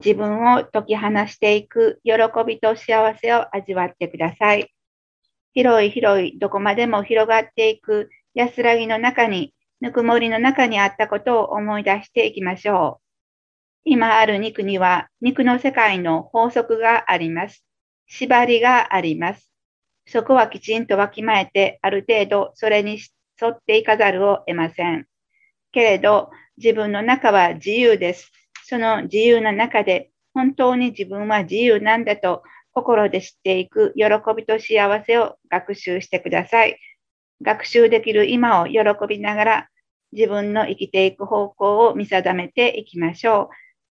自分を解き放していく喜びと幸せを味わってください。広い広いどこまでも広がっていく安らぎの中に、ぬくもりの中にあったことを思い出していきましょう。今ある肉には肉の世界の法則があります。縛りがあります。そこはきちんとわきまえて、ある程度それに沿っていかざるを得ません。けれど、自分の中は自由です。その自由な中で、本当に自分は自由なんだと心で知っていく喜びと幸せを学習してください。学習できる今を喜びながら、自分の生きていく方向を見定めていきましょう。